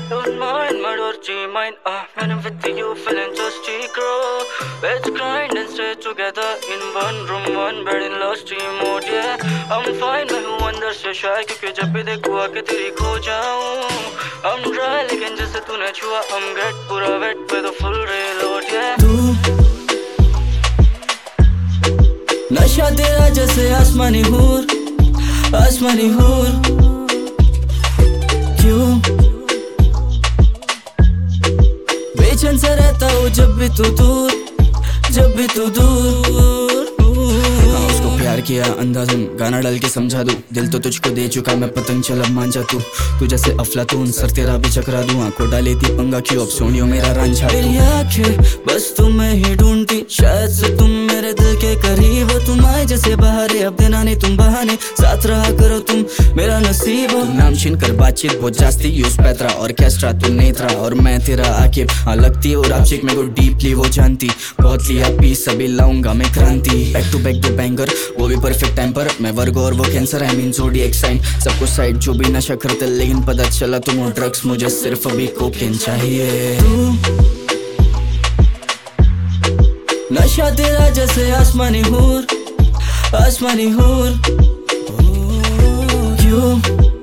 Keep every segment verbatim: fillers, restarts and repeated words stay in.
Don't mind my dirty mind. Ah, when I'm with you, feeling just grow. Let's grind and stay together in one room, one bed in lost mode. Yeah, I'm fine. मैं हूँ अंदर से shy क्योंकि जब भी देखूँ आके तेरी खो जाऊँ. I'm dry लेकिन जैसे तूने छुआ I'm get पूरा wet with a full reload. Yeah. तू नशा तेरा जैसे आसमानी हूर, आसमानी हूर. क्यों बेचैन सा रहता हूँ जब भी तू दूर, जब भी तू दूर. हाँ, उसको प्यार किया अंधाधुन, गाना डाल के समझा दूं. दिल तो तुझको दे चुका मैं, पतंग चल अब मान जा तू. तू जैसे अफलातून सर तेरा भी चकरा दूं. आंखों डाली थी पंगा क्यों अब सोनियो मेरा रांझा. तेरी आंखें बस तुम्हें ही ढूंढती, शायद से तुम मेरे दिल के करीब हो. तुम आए जैसे बहारे, अब देना नहीं तुम बहाने. साथ रहा करो तुम मेरा नसीब हो. नाम छीन कर बातचीत बहुत जास्ती यूज पैतरा ऑर्केस्ट्रा. तू नेत्रा और मैं तेरा आकिब. हाँ लगती और आप चिक मेरे को डीपली वो जानती. बहुत लिया पीस अभी लाऊंगा मैं क्रांति. बैक टू बैक दो बैंगर वो भी परफेक्ट टाइम पर. मैं वर्गो और वो Cancer I mean zodiac sign. सबको साइड जो भी नशा करते लेकिन पता चला तुम हो ड्रग्स. मुझे सिर्फ अभी कोकेन चाहिए. नशा तेरा जैसे आसमानी हूर, आसमानी हूर. क्यों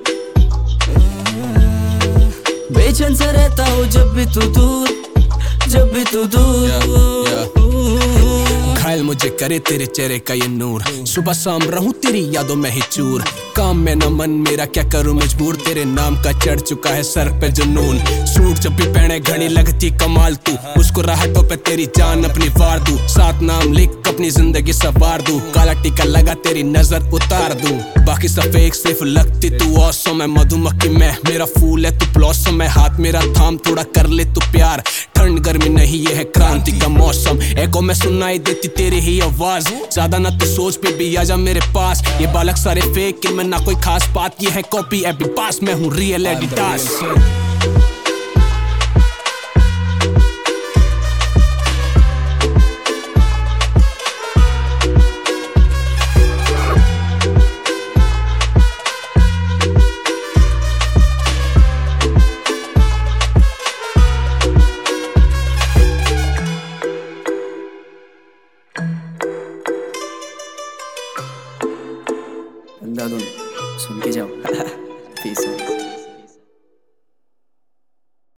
बेचैन सा रहता हूँ जब भी तू दूर, जब भी तू दूर. yeah, yeah. घायल मुझे करे तेरे चेहरे का ये नूर. सुबह शाम रहूं तेरी यादों में ही चूर. काम में न मन मेरा क्या करूं मजबूर. तेरे नाम का चढ़ चुका है सर पे जुनून. सूट जब भी पहने घड़ी लगती कमाल तू. मुस्कुराहटों पे तेरी जान अपनी वार दूं. सात नाम लिख अपनी जिंदगी सवार दूं. काला टीका लगा तेरी नजर उतार दूं. बाकी सब फेक सिर्फ लगती तू औसम. मैं मधुमक्खी में मेरा फूल है तू ब्लॉसम. मैं हाथ मेरा थाम थोड़ा कर ले तू प्यार. ठंड गर्मी नहीं ये है क्रांति का मौसम. एको में सुनाई देती तेरी ही आवाज. ज्यादा ना तू सोच पे भी आजा मेरे पास. ये बालक सारे फेक कि मैं ना कोई खास बात. ये है कॉपी एबी पास. मैं हूँ रियल एडिडास. अंधाधुन सुन के जाओ. पीस.